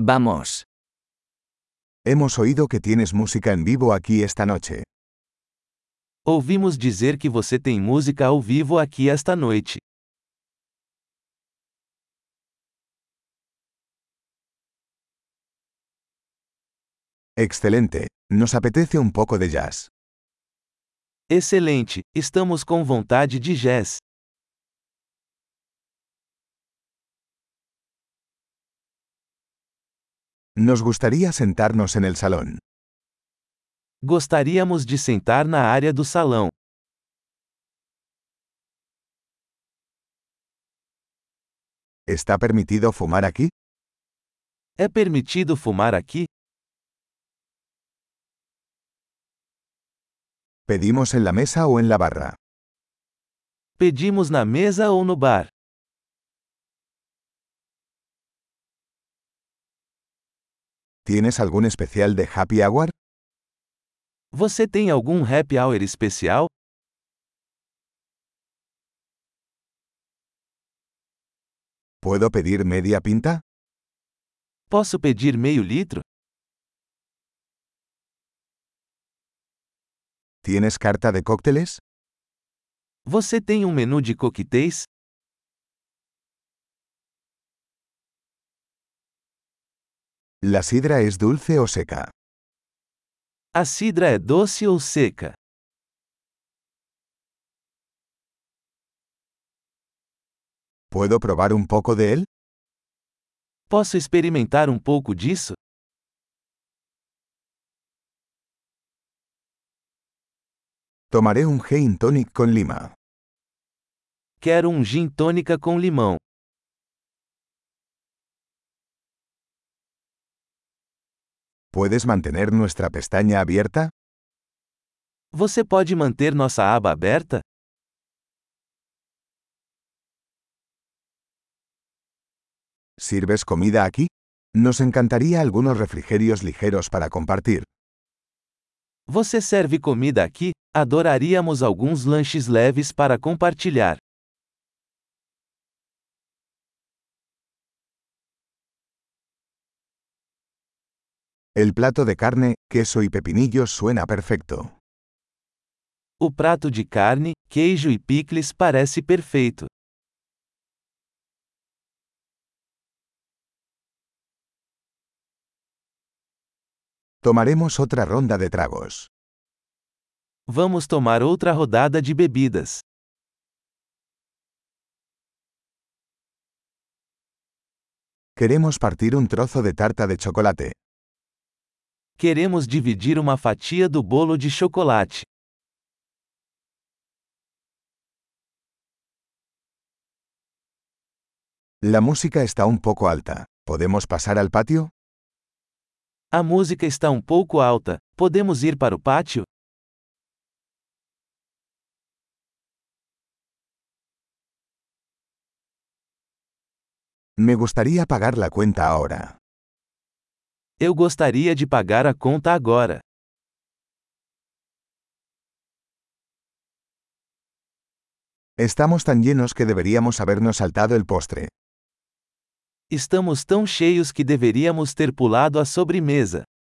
Vamos. Hemos oído que tienes música en vivo aquí esta noche. Ouvimos dizer que você tem música ao vivo aqui esta noite. Excelente. Nos apetece un poco de jazz. Excelente, estamos com vontade de jazz. Nos gustaría sentarnos en el salón. Gostaríamos de sentar na área do salão. ¿Está permitido fumar aquí? É permitido fumar aqui? ¿Pedimos en la mesa o en la barra? Pedimos na mesa ou no bar? ¿Tienes algún especial de happy hour? Você tem algum happy hour especial? ¿Puedo pedir media pinta? Posso pedir meio litro? ¿Tienes carta de cócteles? Você tem um menu de coquetéis? ¿La sidra es dulce o seca? A cidra é doce ou seca? ¿Puedo probar un poco de él? Posso experimentar um pouco disso? Tomaré un gin tonic con lima. Quero um gin tônica com limão. ¿Puedes mantener nuestra pestaña abierta? Você pode manter nossa aba aberta? ¿Sirves comida aquí? Nos encantaría algunos refrigerios ligeros para compartir. Você serve comida aqui? Adoraríamos alguns lanches leves para compartilhar. El plato de carne, queso y pepinillos suena perfecto. O prato de carne, queijo e picles parece perfeito. Tomaremos otra ronda de tragos. Vamos tomar outra rodada de bebidas. Queremos partir un trozo de tarta de chocolate. Queremos dividir uma fatia do bolo de chocolate. La música está un poco alta. ¿Podemos pasar al patio? A música está um pouco alta. Podemos ir para o pátio? Me gustaría pagar la cuenta ahora. Eu gostaria de pagar a conta agora. Estamos tan llenos que deberíamos habernos saltado el postre. Estamos tão cheios que deveríamos ter pulado a sobremesa.